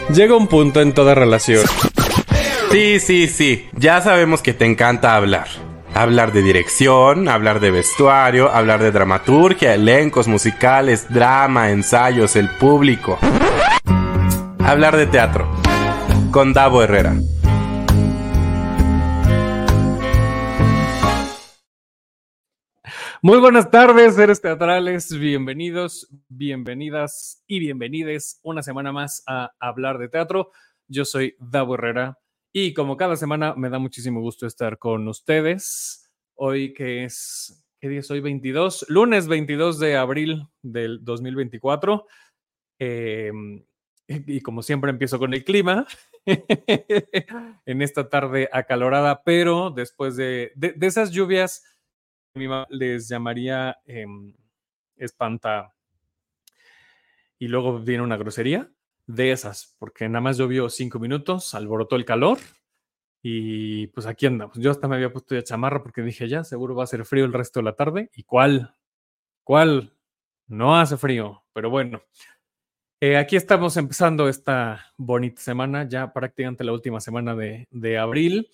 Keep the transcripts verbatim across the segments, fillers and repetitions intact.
Llega un punto en toda relación. Sí, sí, sí. Ya sabemos que te encanta hablar. Hablar de dirección, hablar de vestuario, hablar de dramaturgia, elencos musicales, drama, ensayos, el público. Hablar de teatro. Con Davo Herrera. Muy buenas tardes, seres teatrales. Bienvenidos, bienvenidas y bienvenides una semana más a Hablar de Teatro. Yo soy Davo Herrera y como cada semana me da muchísimo gusto estar con ustedes. Hoy que es, ¿qué día es hoy? veintidós, lunes veintidós de abril del dos mil veinticuatro. Eh, y como siempre empiezo con el clima. En esta tarde acalorada, pero después de, de, de esas lluvias mi mamá les llamaría eh, espanta y luego viene una grosería de esas, porque nada más llovió cinco minutos, alborotó el calor y pues aquí andamos. Yo hasta me había puesto ya chamarra porque dije ya, seguro va a hacer frío el resto de la tarde. ¿Y cuál? ¿Cuál? No hace frío, pero bueno. Eh, aquí estamos empezando esta bonita semana, ya prácticamente la última semana de, de abril.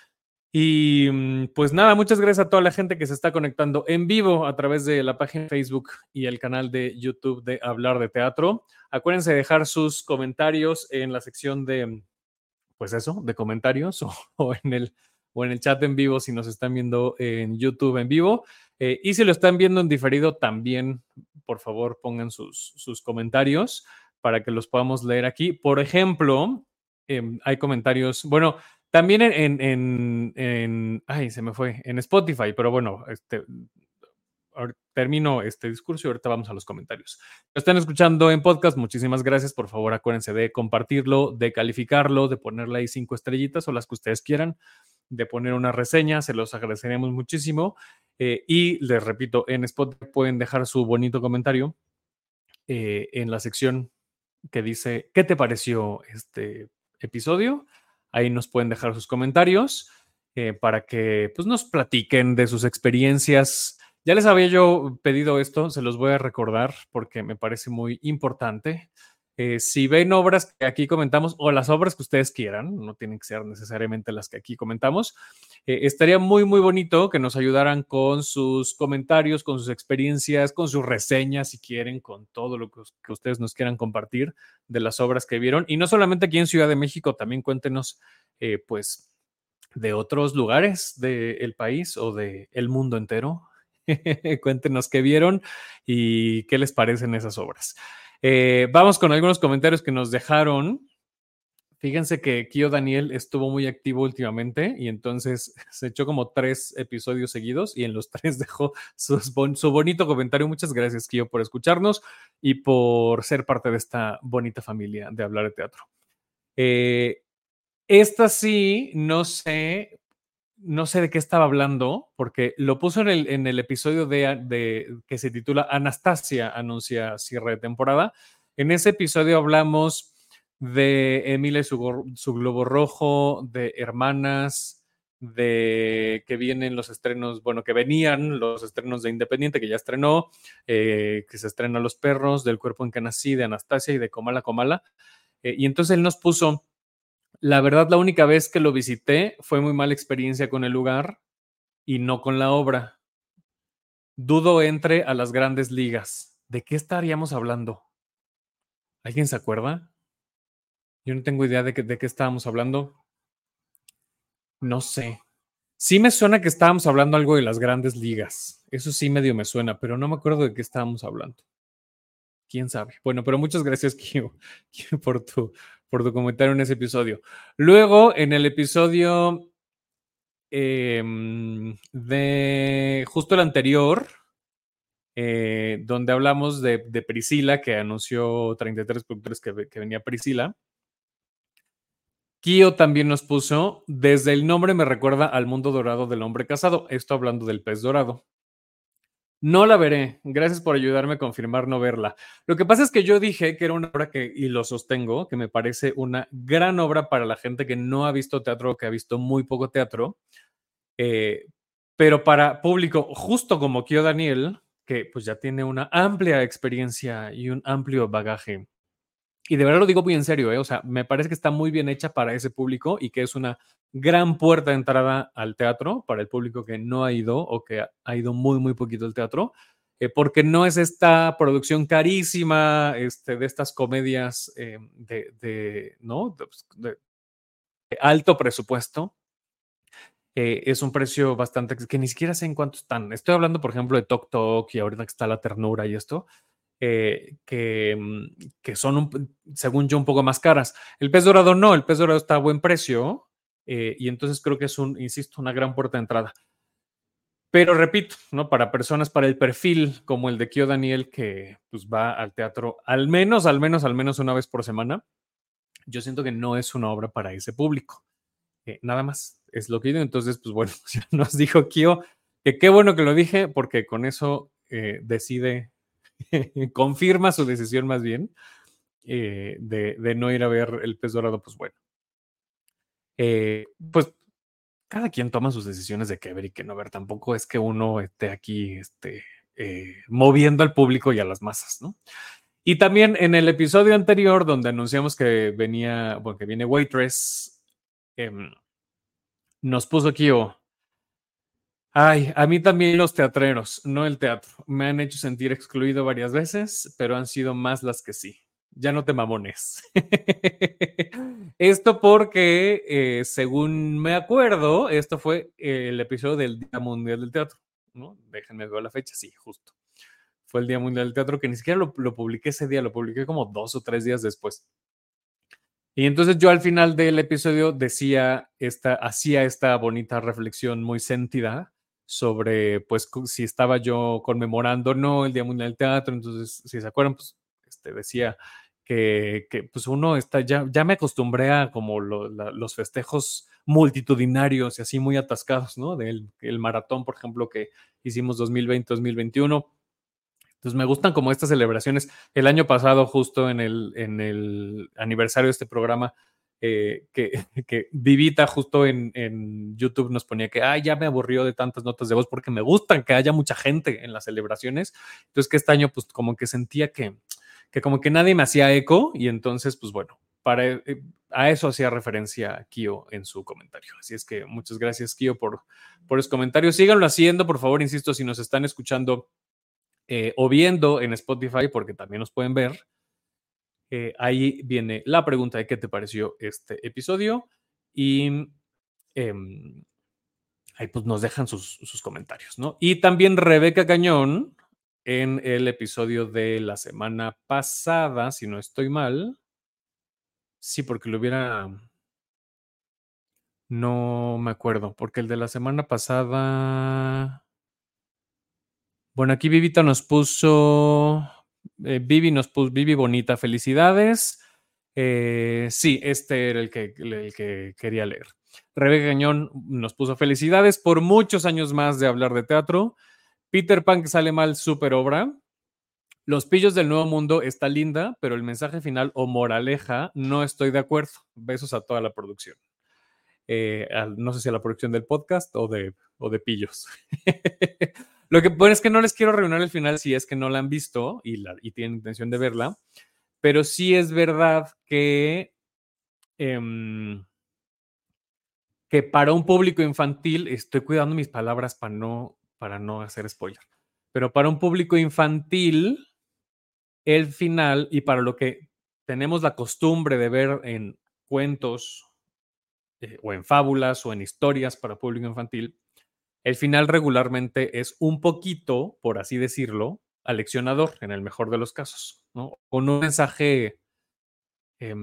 Y pues nada, muchas gracias a toda la gente que se está conectando en vivo a través de la página de Facebook y el canal de YouTube de Hablar de Teatro. Acuérdense de dejar sus comentarios en la sección de, pues eso, de comentarios o, o en el, o en el chat en vivo si nos están viendo en YouTube en vivo. Eh, y si lo están viendo en diferido, también, por favor, pongan sus, sus comentarios para que los podamos leer aquí. Por ejemplo, eh, hay comentarios, bueno, también en, en, en, en, ay, se me fue, en Spotify, pero bueno, este, termino este discurso y ahorita vamos a los comentarios. Lo están escuchando en podcast, muchísimas gracias. Por favor, acuérdense de compartirlo, de calificarlo, de ponerle ahí cinco estrellitas o las que ustedes quieran, de poner una reseña, se los agradeceremos muchísimo. Eh, y les repito, en Spotify pueden dejar su bonito comentario eh, en la sección que dice, ¿qué te pareció este episodio? Ahí nos pueden dejar sus comentarios eh, para que pues, nos platiquen de sus experiencias. Ya les había yo pedido esto, se los voy a recordar porque me parece muy importante. Eh, si ven obras que aquí comentamos o las obras que ustedes quieran, no tienen que ser necesariamente las que aquí comentamos, eh, estaría muy, muy bonito que nos ayudaran con sus comentarios, con sus experiencias, con sus reseñas, si quieren, con todo lo que, que ustedes nos quieran compartir de las obras que vieron. Y no solamente aquí en Ciudad de México, también cuéntenos, eh, pues, de otros lugares del país o del mundo entero. Cuéntenos qué vieron y qué les parecen esas obras. Eh, vamos con algunos comentarios que nos dejaron. Fíjense que Kio Daniel estuvo muy activo últimamente y entonces se echó como tres episodios seguidos y en los tres dejó sus bon su bonito comentario. Muchas gracias, Kio, por escucharnos y por ser parte de esta bonita familia de Hablar de Teatro. Eh, esta sí, no sé, no sé de qué estaba hablando, porque lo puso en el, en el episodio de, de, que se titula Anastasia anuncia cierre de temporada. En ese episodio hablamos de Emilia y su, su globo rojo, de Hermanas, de que vienen los estrenos, bueno, que venían los estrenos de Independiente, que ya estrenó, eh, que se estrena Los Perros, del Cuerpo en que nací, de Anastasia y de Comala Comala. Eh, y entonces él nos puso, la verdad, la única vez que lo visité fue muy mala experiencia con el lugar y no con la obra. Dudo entre a las grandes ligas. ¿De qué estaríamos hablando? ¿Alguien se acuerda? Yo no tengo idea de, que, de qué estábamos hablando. No sé. Sí me suena que estábamos hablando algo de las grandes ligas. Eso sí medio me suena, pero no me acuerdo de qué estábamos hablando. ¿Quién sabe? Bueno, pero muchas gracias, Kio, por tu, por tu comentario en ese episodio. Luego, en el episodio eh, de justo el anterior, eh, donde hablamos de, de Priscila, que anunció treinta y tres productores que, que venía Priscila. Kio también nos puso, desde el nombre me recuerda al mundo dorado del hombre casado. Esto hablando del pez dorado. No la veré. Gracias por ayudarme a confirmar no verla. Lo que pasa es que yo dije que era una obra que, y lo sostengo, que me parece una gran obra para la gente que no ha visto teatro o que ha visto muy poco teatro. Eh, pero para público justo como Kio Daniel, que pues ya tiene una amplia experiencia y un amplio bagaje y de verdad lo digo muy en serio, ¿eh? O sea, me parece que está muy bien hecha para ese público y que es una gran puerta de entrada al teatro para el público que no ha ido o que ha ido muy, muy poquito al teatro, eh, porque no es esta producción carísima este, de estas comedias eh, de, de, ¿no? de, de alto presupuesto. Eh, es un precio bastante que ni siquiera sé en cuánto están. Estoy hablando, por ejemplo, de Tok Tok y ahorita que está La Ternura y esto, eh, que, que son, un, según yo, un poco más caras. El pez dorado no, el pez dorado está a buen precio eh, y entonces creo que es un, insisto, una gran puerta de entrada. Pero repito, ¿no? Para personas, para el perfil como el de Kio Daniel, que pues va al teatro al menos, al menos, al menos una vez por semana, yo siento que no es una obra para ese público. Eh, nada más, es lo que digo. Entonces, pues bueno, ya nos dijo Kio que qué bueno que lo dije, porque con eso eh, decide, confirma su decisión más bien eh, de, de, no ir a ver El Pez Dorado. Pues bueno, eh, pues cada quien toma sus decisiones de qué ver y qué no ver. Tampoco es que uno esté aquí este, eh, moviendo al público y a las masas, ¿no? Y también en el episodio anterior, donde anunciamos que venía, bueno, que viene Waitress, eh, nos puso Kio. Ay, a mí también los teatreros, no el teatro. Me han hecho sentir excluido varias veces, pero han sido más las que sí. Ya no te mamones. Esto porque, eh, según me acuerdo, esto fue el episodio del Día Mundial del Teatro, ¿no? Déjenme ver la fecha, sí, justo. Fue el Día Mundial del Teatro, que ni siquiera lo, lo publiqué ese día, lo publiqué como dos o tres días después. Y entonces yo al final del episodio decía, esta, hacía esta bonita reflexión muy sentida sobre, pues, si estaba yo conmemorando o no el Día Mundial del Teatro. Entonces, si se acuerdan, pues, este, decía que, que, pues, uno está, ya, ya me acostumbré a como lo, la, los festejos multitudinarios y así muy atascados, ¿no? Del el maratón, por ejemplo, que hicimos dos mil veinte, dos mil veintiuno. Entonces me gustan como estas celebraciones. El año pasado, justo en el, en el aniversario de este programa, eh, que, que Vivita justo en, en YouTube nos ponía que, ay, ya me aburrió de tantas notas de voz porque me gustan que haya mucha gente en las celebraciones. Entonces que este año pues como que sentía que, que como que nadie me hacía eco y entonces pues bueno, para, eh, a eso hacía referencia Kio en su comentario. Así es que muchas gracias, Kio, por, por los comentarios. Síganlo haciendo, por favor, insisto, si nos están escuchando Eh, o viendo en Spotify, porque también nos pueden ver. Eh, ahí viene la pregunta de qué te pareció este episodio y eh, ahí pues nos dejan sus, sus comentarios, ¿no? Y también Rebeca Cañón en el episodio de la semana pasada, si no estoy mal. Sí, porque lo hubiera... No me acuerdo, porque el de la semana pasada... Bueno, aquí Vivita nos puso... Eh, Vivi nos puso... Vivi Bonita, felicidades. Eh, sí, este era el que, el que quería leer. Rebeca Cañón nos puso felicidades por muchos años más de hablar de teatro. Peter Pan que sale mal, super obra. Los pillos del Nuevo Mundo está linda, pero el mensaje final o moraleja no estoy de acuerdo. Besos a toda la producción. Eh, al, no sé si a la producción del podcast o de, o de pillos. Lo que bueno es que no les quiero arruinar el final si es que no la han visto y, la, y tienen intención de verla, pero sí es verdad que, eh, que para un público infantil, estoy cuidando mis palabras para no, para no hacer spoiler, pero para un público infantil, el final y para lo que tenemos la costumbre de ver en cuentos eh, o en fábulas o en historias para público infantil, el final regularmente es un poquito, por así decirlo, aleccionador, en el mejor de los casos, ¿no? Con un mensaje eh,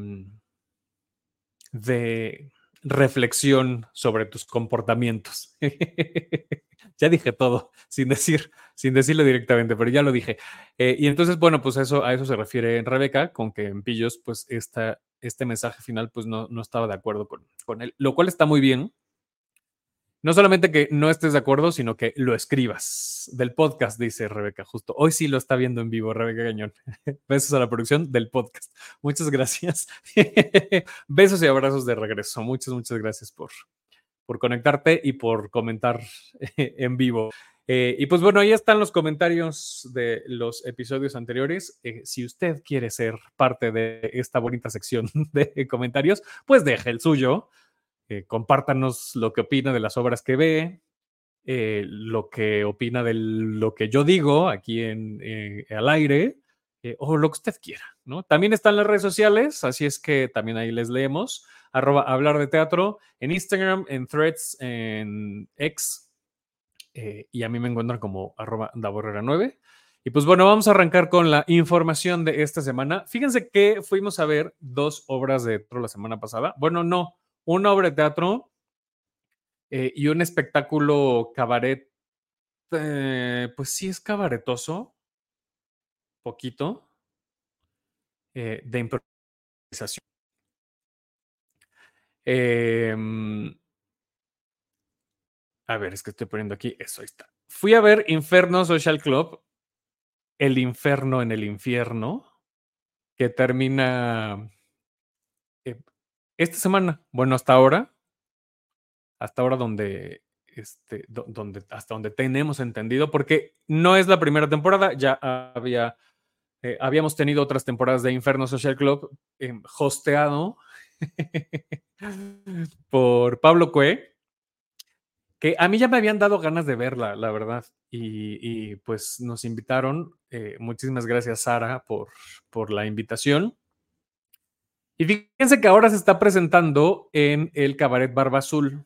de reflexión sobre tus comportamientos. Ya dije todo, sin decir, sin decirlo directamente, pero ya lo dije. Eh, y entonces, bueno, pues eso, a eso se refiere Rebeca, con que en Pillos, pues esta, este mensaje final, pues no, no estaba de acuerdo con, con él, lo cual está muy bien. No solamente que no estés de acuerdo, sino que lo escribas. Del podcast, dice Rebeca, justo. Hoy sí lo está viendo en vivo, Rebeca Cañón. Besos a la producción del podcast. Muchas gracias. Besos y abrazos de regreso. Muchas, muchas gracias por, por conectarte y por comentar en vivo. Eh, y pues bueno, ahí están los comentarios de los episodios anteriores. Eh, si usted quiere ser parte de esta bonita sección de comentarios, pues deje el suyo. Eh, compártanos lo que opina de las obras que ve, eh, lo que opina de lo que yo digo aquí en, eh, al aire, eh, o lo que usted quiera, ¿no? También están las redes sociales, así es que también ahí les leemos. Arroba hablar de teatro en Instagram, en Threads, en X. Eh, y a mí me encuentran como arroba daborrera nueve. Y pues bueno, vamos a arrancar con la información de esta semana. Fíjense que fuimos a ver dos obras de teatro la semana pasada. Bueno, no, una obra de teatro eh, y un espectáculo cabaret. Eh, pues sí es cabaretoso, poquito, eh, de improvisación. Eh, a ver, es que estoy poniendo aquí, eso ahí está. Fui a ver Inferno Social Club, El Inferno en el Infierno, que termina eh, esta semana, bueno, hasta ahora, hasta ahora donde, este, do, donde, hasta donde tenemos entendido, porque no es la primera temporada, ya había, eh, habíamos tenido otras temporadas de Inferno Social Club eh, hosteado por Pablo Cue, que a mí ya me habían dado ganas de verla, la verdad, y, y pues nos invitaron, eh, muchísimas gracias Sara por, por la invitación. Y fíjense que ahora se está presentando en el Cabaret Barba Azul.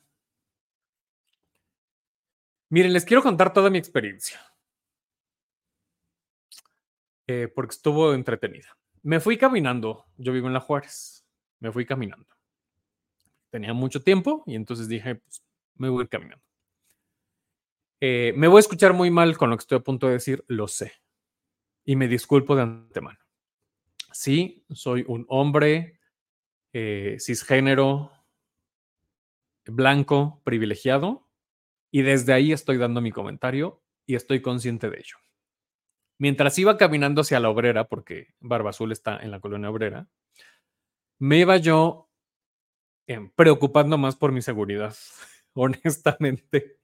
Miren, les quiero contar toda mi experiencia, eh, porque estuvo entretenida. Me fui caminando, yo vivo en La Juárez, me fui caminando. Tenía mucho tiempo y entonces dije, pues me voy a ir caminando. Eh, me voy a escuchar muy mal con lo que estoy a punto de decir, lo sé. Y me disculpo de antemano. Sí, soy un hombre eh, cisgénero, blanco, privilegiado, y desde ahí estoy dando mi comentario y estoy consciente de ello. Mientras iba caminando hacia la Obrera, porque Barba Azul está en la colonia Obrera, me iba yo eh, preocupando más por mi seguridad, honestamente.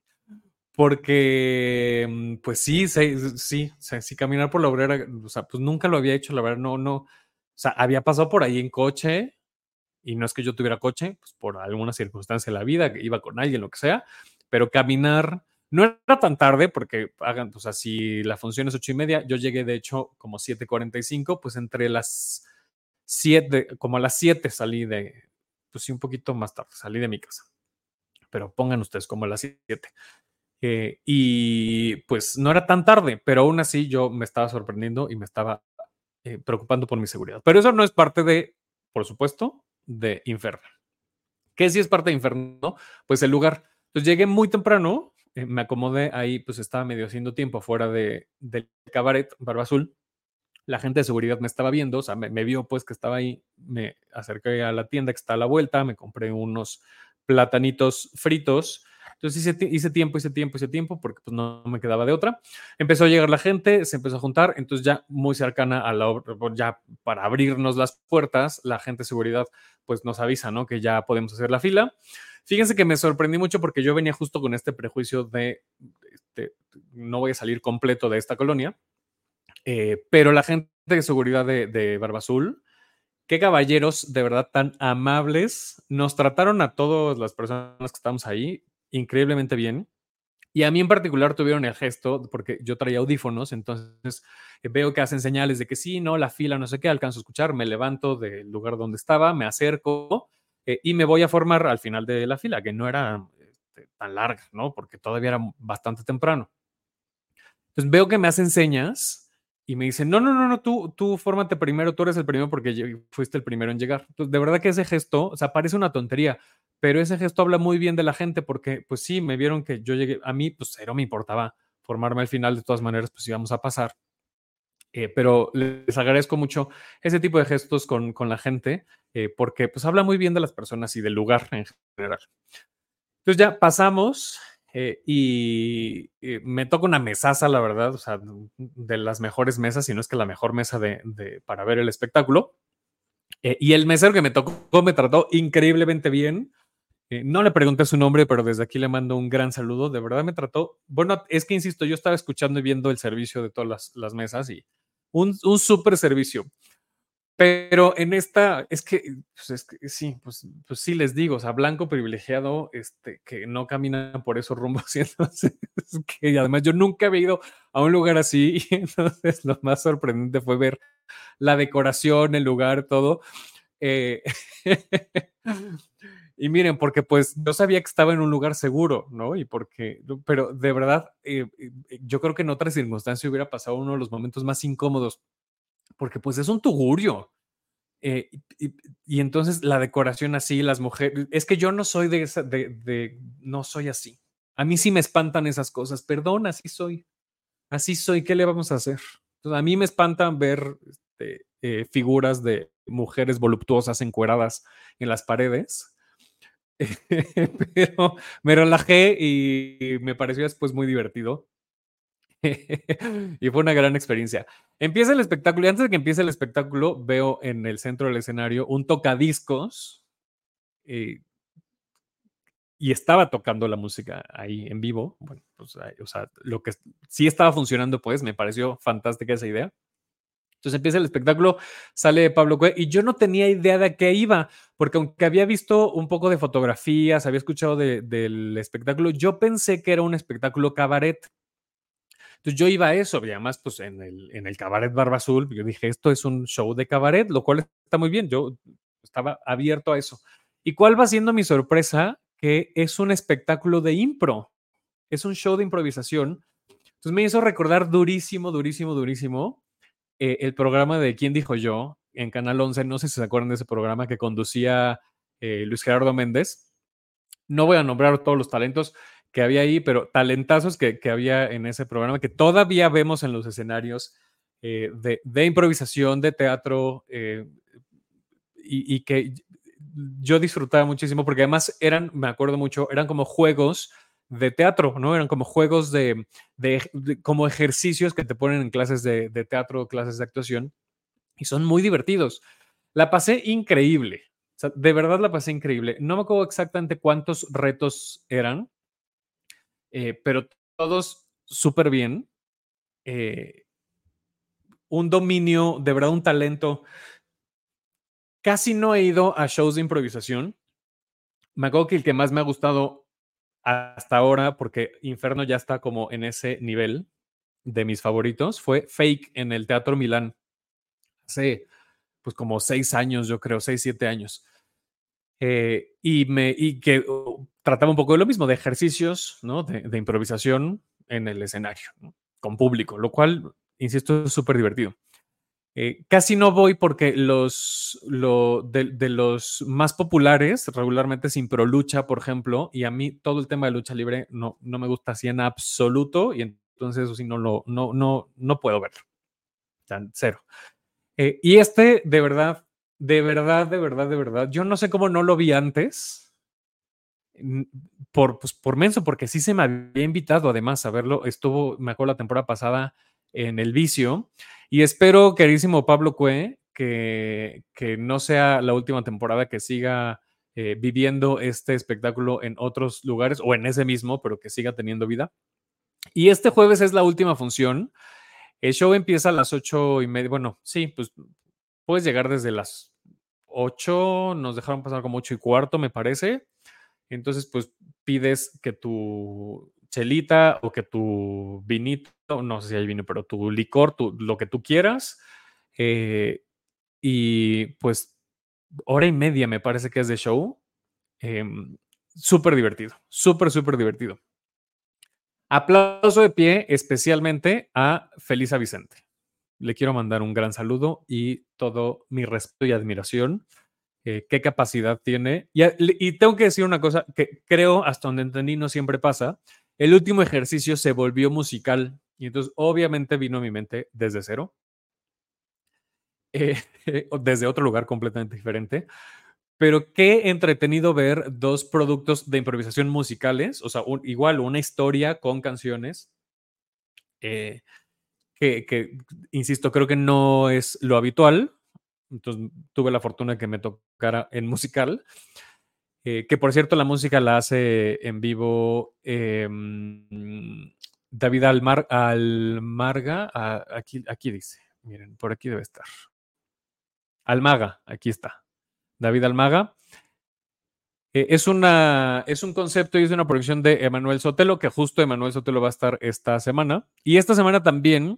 Porque, pues sí, sí, sí, sí, caminar por la Obrera, o sea, pues nunca lo había hecho, la verdad, no, no. O sea, había pasado por ahí en coche, y no es que yo tuviera coche, pues por alguna circunstancia de la vida, que iba con alguien, lo que sea, pero caminar no era tan tarde, porque hagan, o sea, si la función es ocho y media, yo llegué de hecho como siete cuarenta y cinco, pues entre las siete, como a las siete salí de, pues sí, un poquito más tarde, salí de mi casa, pero pongan ustedes como a las siete. Eh, y pues no era tan tarde, pero aún así yo me estaba sorprendiendo y me estaba eh, preocupando por mi seguridad. Pero eso no es parte de, por supuesto, de Inferno. ¿Qué sí es parte de Inferno? Pues el lugar. Entonces llegué muy temprano, eh, me acomodé ahí, pues estaba medio haciendo tiempo fuera de, del cabaret Barba Azul. La gente de seguridad me estaba viendo, o sea, me, me vio pues que estaba ahí, me acerqué a la tienda que está a la vuelta, me compré unos platanitos fritos. Entonces hice, hice tiempo, hice tiempo, hice tiempo, porque pues no me quedaba de otra. Empezó a llegar la gente, se empezó a juntar, entonces ya muy cercana a la obra, ya para abrirnos las puertas, la gente de seguridad pues nos avisa, ¿no? Que ya podemos hacer la fila. Fíjense que me sorprendí mucho porque yo venía justo con este prejuicio de, de no voy a salir completo de esta colonia, eh, pero la gente de seguridad de, de Barba Azul, qué caballeros de verdad tan amables, nos trataron a todas las personas que estamos ahí increíblemente bien. Y a mí en particular tuvieron el gesto, porque yo traía audífonos, entonces eh, veo que hacen señales de que sí, no, la fila, no sé qué, alcanzo a escuchar, me levanto del lugar donde estaba, me acerco eh, y me voy a formar al final de la fila, que no era este, tan larga, ¿no? Porque todavía era bastante temprano. Entonces veo que me hacen señas y me dicen, no, no, no, no, tú, tú fórmate primero, tú eres el primero porque fuiste el primero en llegar. Entonces, de verdad que ese gesto, o sea, parece una tontería, pero ese gesto habla muy bien de la gente porque, pues sí, me vieron que yo llegué, a mí, pues cero me importaba formarme al final, de todas maneras, pues íbamos a pasar. Eh, pero les agradezco mucho ese tipo de gestos con, con la gente eh, porque, pues, habla muy bien de las personas y del lugar en general. Entonces ya pasamos eh, y, y me toca una mesaza, la verdad, o sea, de las mejores mesas, si no es que la mejor mesa de, de, para ver el espectáculo. Eh, y el mesero que me tocó me trató increíblemente bien. Eh, no le pregunté su nombre, pero desde aquí le mando un gran saludo. De verdad me trató. Bueno, es que insisto, yo estaba escuchando y viendo el servicio de todas las, las mesas y un, un súper servicio. Pero en esta, es que, pues es que sí, pues, pues sí les digo, o sea, blanco privilegiado, este, que no camina por esos rumbos. Y entonces, que además yo nunca había ido a un lugar así. Y entonces lo más sorprendente fue ver la decoración, el lugar, todo. Eh, y miren, porque pues yo sabía que estaba en un lugar seguro, ¿no? Y porque, pero de verdad, eh, yo creo que en otras circunstancias hubiera pasado uno de los momentos más incómodos, porque pues es un tugurio. Eh, y, y, entonces la decoración así, las mujeres, es que yo no soy de esa, de, de, no soy así. A mí sí me espantan esas cosas, perdón, así soy, así soy, ¿qué le vamos a hacer? Entonces, a mí me espantan ver este, eh, figuras de mujeres voluptuosas encueradas en las paredes, pero me relajé y me pareció después muy divertido. Y fue una gran experiencia. Empieza el espectáculo y antes de que empiece el espectáculo veo en el centro del escenario un tocadiscos eh, y estaba tocando la música ahí en vivo. Bueno, pues, o sea, lo que sí estaba funcionando, pues me pareció fantástica esa idea. Entonces empieza el espectáculo, sale Pablo Cue y yo no tenía idea de qué iba, porque aunque había visto un poco de fotografías, había escuchado de, del espectáculo, yo pensé que era un espectáculo cabaret. Entonces yo iba a eso, y además pues en el, en el cabaret Barba Azul, yo dije, esto es un show de cabaret, lo cual está muy bien, yo estaba abierto a eso. ¿Y cuál va siendo mi sorpresa? Que es un espectáculo de impro, es un show de improvisación. Entonces me hizo recordar durísimo, durísimo, durísimo eh, el programa de ¿Quién dijo yo? En Canal once, no sé si se acuerdan de ese programa que conducía eh, Luis Gerardo Méndez. No voy a nombrar todos los talentos que había ahí, pero talentazos que, que había en ese programa que todavía vemos en los escenarios eh, de, de, improvisación, de teatro, eh, y, y que yo disfrutaba muchísimo porque además eran, me acuerdo mucho, eran como juegos de teatro, ¿no? Eran como juegos de, de, de como ejercicios que te ponen en clases de, de teatro, clases de actuación, y son muy divertidos. La pasé increíble. O sea, de verdad la pasé increíble. No me acuerdo exactamente cuántos retos eran, eh, pero todos súper bien. Eh, un dominio, de verdad un talento. Casi no he ido a shows de improvisación. Me acuerdo que el que más me ha gustado hasta ahora, porque Inferno ya está como en ese nivel de mis favoritos, fue Fake en el Teatro Milán. Hace pues como seis años, yo creo, seis, siete años. Eh, y, me, y que uh, trataba un poco de lo mismo, de ejercicios, ¿no? de, de improvisación en el escenario, ¿no? Con público, lo cual, insisto, es súper divertido. Eh, casi no voy porque los lo, de, de, los más populares regularmente es Impro Lucha, por ejemplo, y a mí todo el tema de lucha libre no, no me gusta así en absoluto, y entonces eso sí no, lo, no, no, no puedo verlo. Tan cero. Eh, y este, de verdad, de verdad, de verdad, de verdad, yo no sé cómo no lo vi antes, por, pues, por menso, porque sí se me había invitado además a verlo. Estuvo, me acuerdo, la temporada pasada en El Vicio. Y espero, queridísimo Pablo Cue, que, que no sea la última temporada, que siga eh, viviendo este espectáculo en otros lugares o en ese mismo, pero que siga teniendo vida. Y este jueves es la última función. El show empieza a las ocho y media. Bueno, sí, pues puedes llegar desde las ocho. Nos dejaron pasar como ocho y cuarto, me parece. Entonces, pues pides que tu chelita o que tu vinito, no sé si hay vino, pero tu licor, tu, lo que tú quieras. Eh, y pues hora y media me parece que es de show. Eh, súper divertido, súper, súper divertido. Aplauso de pie especialmente a Felisa Vicente. Le quiero mandar un gran saludo y todo mi respeto y admiración. Eh, qué capacidad tiene. Y, y tengo que decir una cosa que creo, hasta donde entendí, no siempre pasa. El último ejercicio se volvió musical y entonces obviamente vino a mi mente desde cero, eh, desde otro lugar completamente diferente. Pero qué entretenido ver dos productos de improvisación musicales, o sea, un, igual una historia con canciones, eh, que, que, insisto, creo que no es lo habitual. Entonces tuve la fortuna de que me tocara en musical. Eh, que por cierto, la música la hace en vivo eh, David Almar, Almarga. A, aquí, aquí dice, miren, por aquí debe estar. Almaga, aquí está. David Almaga. Eh, es, una, es un concepto y es una producción de Emanuel Sotelo, que justo Emanuel Sotelo va a estar esta semana. Y esta semana también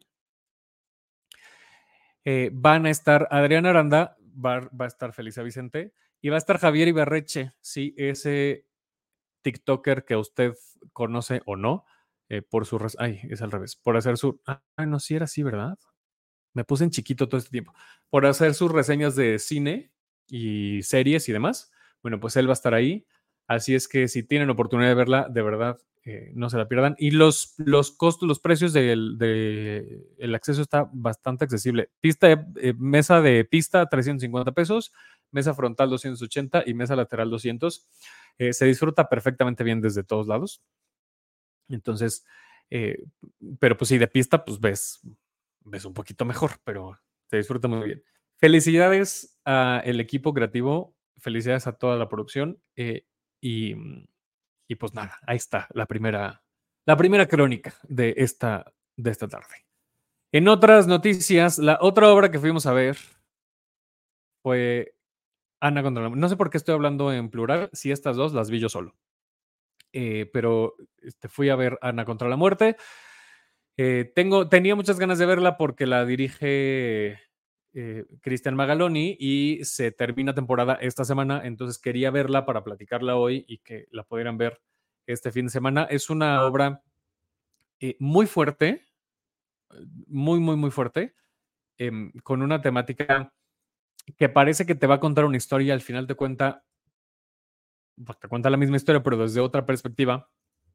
eh, van a estar Adrián Aranda, va, va a estar Felicia Vicente y va a estar Javier Ibarreche, sí, ese TikToker que usted conoce o no, eh, por su... Ay, es al revés, por hacer su... Ah, no, sí era así, ¿verdad? Me puse en chiquito todo este tiempo. Por hacer sus reseñas de cine y series y demás. Bueno, pues él va a estar ahí. Así es que si tienen oportunidad de verla, de verdad, eh, no se la pierdan. Y los, los costos, los precios del de, el acceso está bastante accesible. Pista, eh, mesa de pista, trescientos cincuenta pesos. Mesa frontal, doscientos ochenta y mesa lateral, doscientos. Eh, se disfruta perfectamente bien desde todos lados. Entonces, eh, pero pues sí, de pista, pues ves, ves un poquito mejor, pero se disfruta muy bien. Felicidades al equipo creativo, felicidades a toda la producción eh, y, y pues nada, ahí está la primera, la primera crónica de esta, de esta tarde. En otras noticias, la otra obra que fuimos a ver fue Ana contra la muerte. No sé por qué estoy hablando en plural, si estas dos las vi yo solo. Eh, pero este, fui a ver Ana contra la muerte. Eh, tengo, tenía muchas ganas de verla porque la dirige eh, Cristian Magaloni y se termina temporada esta semana, entonces quería verla para platicarla hoy y que la pudieran ver este fin de semana. Es una obra eh, muy fuerte, muy, muy, muy fuerte, eh, con una temática que parece que te va a contar una historia y al final te cuenta, te cuenta la misma historia, pero desde otra perspectiva.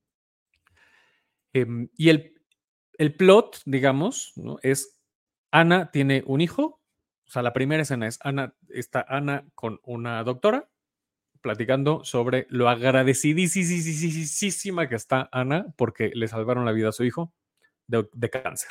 Eh, y el, el plot, digamos, ¿no? Es Ana tiene un hijo. O sea, la primera escena es Ana, está Ana con una doctora platicando sobre lo agradecidísima que está Ana porque le salvaron la vida a su hijo de, de cáncer.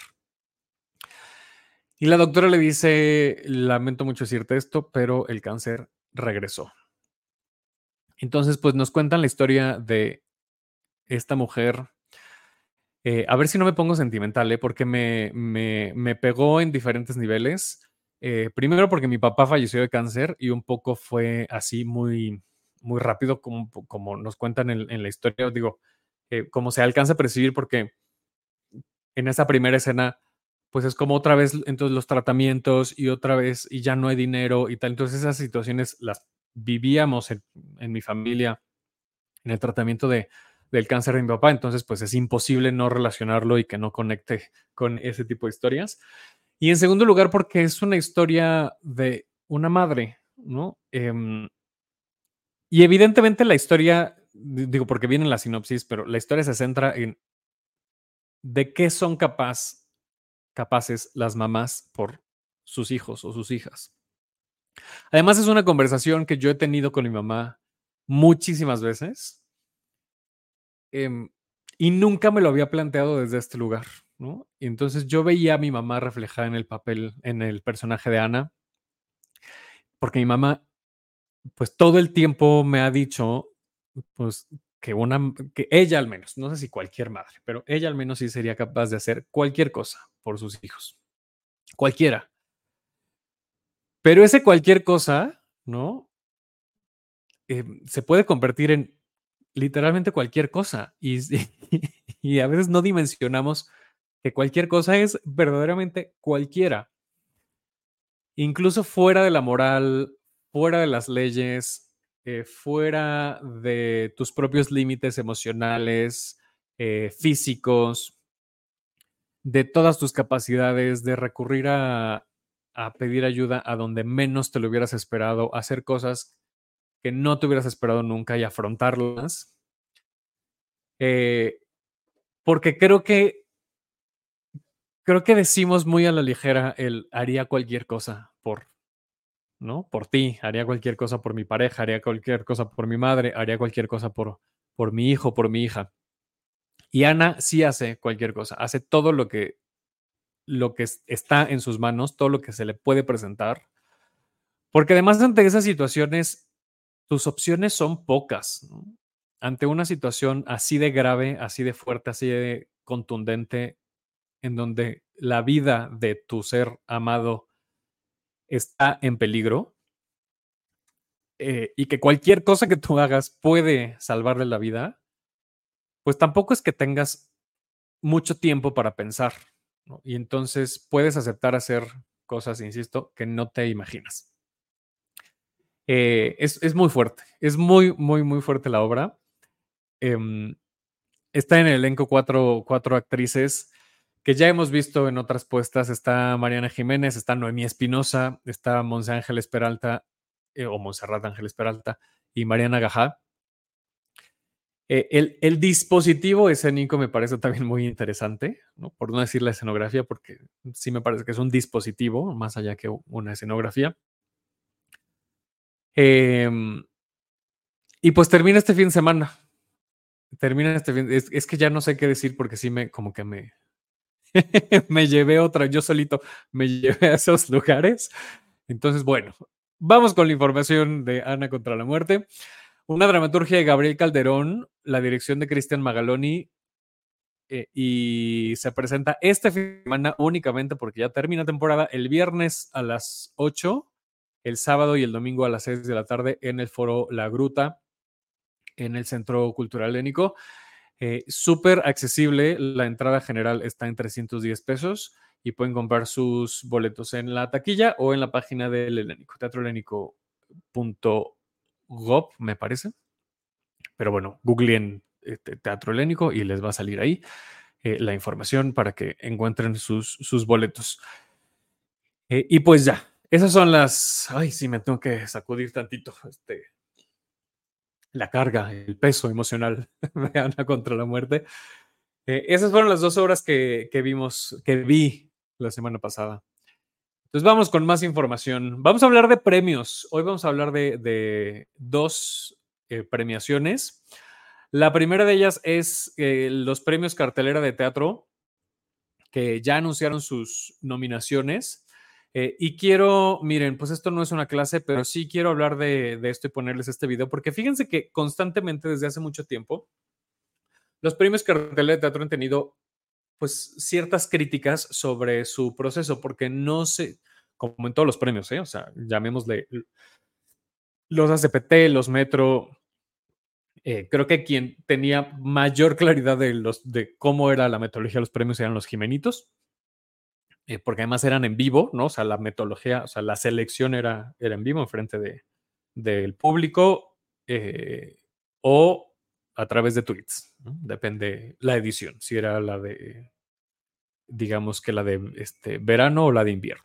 Y la doctora le dice, lamento mucho decirte esto, pero el cáncer regresó. Entonces, pues nos cuentan la historia de esta mujer. Eh, a ver si no me pongo sentimental, ¿eh? Porque me, me, me pegó en diferentes niveles. Eh, primero porque mi papá falleció de cáncer y un poco fue así muy, muy rápido como, como nos cuentan en, en la historia. Digo, eh, como se alcanza a percibir porque en esa primera escena, pues es como otra vez entonces los tratamientos y otra vez y ya no hay dinero y tal. Entonces esas situaciones las vivíamos en, en mi familia en el tratamiento de, del cáncer de mi papá, entonces pues es imposible no relacionarlo y que no conecte con ese tipo de historias. Y en segundo lugar, porque es una historia de una madre, ¿no? Eh, y evidentemente la historia, digo, porque viene en la sinopsis, pero la historia se centra en de qué son capaz, capaces las mamás por sus hijos o sus hijas. Además, es una conversación que yo he tenido con mi mamá muchísimas veces. Eh, y nunca me lo había planteado desde este lugar, ¿no? Y entonces yo veía a mi mamá reflejada en el papel, en el personaje de Ana, porque mi mamá, pues todo el tiempo me ha dicho, pues que una, que ella al menos, no sé si cualquier madre, pero ella al menos sí sería capaz de hacer cualquier cosa por sus hijos, cualquiera. Pero ese cualquier cosa, ¿no? Eh, se puede convertir en literalmente cualquier cosa y, y a veces no dimensionamos que cualquier cosa es verdaderamente cualquiera, incluso fuera de la moral, fuera de las leyes, eh, fuera de tus propios límites emocionales, eh, físicos, de todas tus capacidades, de recurrir a, a pedir ayuda a donde menos te lo hubieras esperado, hacer cosas que no te hubieras esperado nunca y afrontarlas. Eh, porque creo que creo que decimos muy a la ligera el haría cualquier cosa por, ¿no? Por ti, haría cualquier cosa por mi pareja, haría cualquier cosa por mi madre, haría cualquier cosa por, por mi hijo, por mi hija. Y Ana sí hace cualquier cosa, hace todo lo que, lo que está en sus manos, todo lo que se le puede presentar. Porque además ante esas situaciones tus opciones son pocas, ¿no? Ante una situación así de grave, así de fuerte, así de contundente, en donde la vida de tu ser amado está en peligro, eh, y que cualquier cosa que tú hagas puede salvarle la vida, pues tampoco es que tengas mucho tiempo para pensar, ¿no? Y entonces puedes aceptar hacer cosas, insisto, que no te imaginas. Eh, es, es muy fuerte, es muy, muy, muy fuerte la obra. Eh, está en el elenco cuatro, cuatro actrices que ya hemos visto en otras puestas. Está Mariana Jiménez, está Noemí Espinosa, está Monse Ángeles Peralta, eh, o Montserrat Ángeles Peralta, y Mariana Gajá. Eh, el, el, dispositivo escénico me parece también muy interesante, ¿no? Por no decir la escenografía, porque sí me parece que es un dispositivo, más allá que una escenografía. Eh, y pues termina este fin de semana. Termina este fin. Es, es que ya no sé qué decir porque sí me, como que me, me llevé otra, yo solito me llevé a esos lugares. Entonces, bueno, vamos con la información de Ana contra la muerte. Una dramaturgia de Gabriel Calderón, la dirección de Cristian Magaloni, eh, y se presenta este fin de semana únicamente porque ya termina temporada el viernes a las ocho, el sábado y el domingo a las seis de la tarde en el foro La Gruta, en el Centro Cultural Lénico. Eh, Súper accesible, la entrada general está en trescientos diez pesos y pueden comprar sus boletos en la taquilla o en la página del Helénico, teatro helénico punto gob, me parece. Pero bueno, googleen este, Teatro Helénico y les va a salir ahí eh, la información para que encuentren sus, sus boletos. Eh, y pues ya, esas son las... Ay, sí, me tengo que sacudir tantito este, la carga, el peso emocional de Ana contra la muerte. Eh, esas fueron las dos obras que, que vimos, que vi la semana pasada. Entonces vamos con más información. Vamos a hablar de premios. Hoy vamos a hablar de, de dos eh, premiaciones. La primera de ellas es eh, los premios Cartelera de Teatro, que ya anunciaron sus nominaciones. Eh, y quiero, miren, pues esto no es una clase, pero sí quiero hablar de, de esto y ponerles este video, porque fíjense que constantemente desde hace mucho tiempo, los premios Cartelera de Teatro han tenido pues ciertas críticas sobre su proceso, porque no sé, como en todos los premios, ¿eh? O sea, llamémosle los A C P T, los Metro, eh, creo que quien tenía mayor claridad de, los, de cómo era la metodología de los premios eran los Jimenitos, eh, porque además eran en vivo, ¿no? O sea, la metodología, o sea, la selección era, era en vivo, en frente de, del público, eh, o a través de tweets, ¿no? Depende la edición, si era la de digamos que la de este, verano o la de invierno.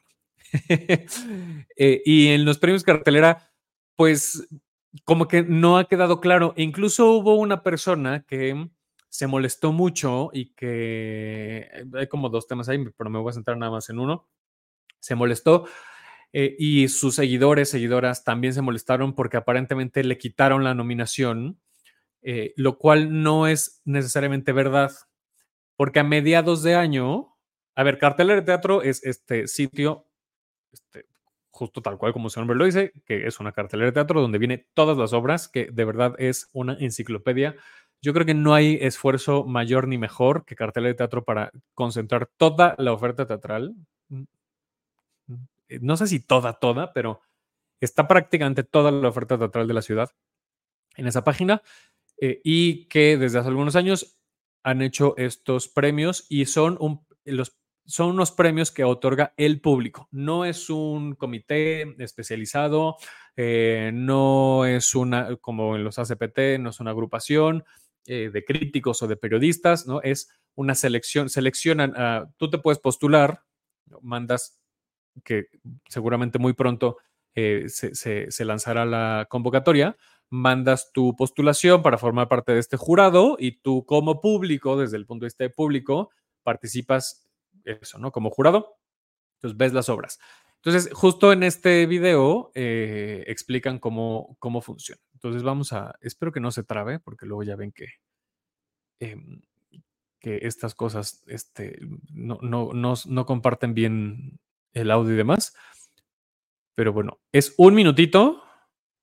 eh, y en los premios cartelera, pues como que no ha quedado claro. E incluso hubo una persona que se molestó mucho y que hay como dos temas ahí, pero me voy a centrar nada más en uno. Se molestó eh, y sus seguidores, seguidoras también se molestaron porque aparentemente le quitaron la nominación, eh, lo cual no es necesariamente verdad, porque a mediados de año, a ver, Cartelera de Teatro es este sitio, este, justo tal cual como su nombre lo dice, que es una cartelera de teatro donde vienen todas las obras, que de verdad es una enciclopedia. Yo creo que no hay esfuerzo mayor ni mejor que Cartelera de Teatro para concentrar toda la oferta teatral. No sé si toda, toda, pero está prácticamente toda la oferta teatral de la ciudad en esa página, eh, y que desde hace algunos años han hecho estos premios y son, un, los, son unos premios que otorga el público. No es un comité especializado, eh, no es una, como en los A C P T, no es una agrupación eh, de críticos o de periodistas, ¿no? Es una selección, seleccionan, uh, tú te puedes postular, mandas, que seguramente muy pronto eh, se, se, se lanzará la convocatoria, mandas tu postulación para formar parte de este jurado y tú como público, desde el punto de vista de público, participas eso, ¿no? Como jurado, entonces ves las obras. Entonces, justo en este video eh, explican cómo, cómo funciona. Entonces vamos a, espero que no se trabe, porque luego ya ven que, eh, que estas cosas este, no, no, no, no comparten bien el audio y demás. Pero bueno, es un minutito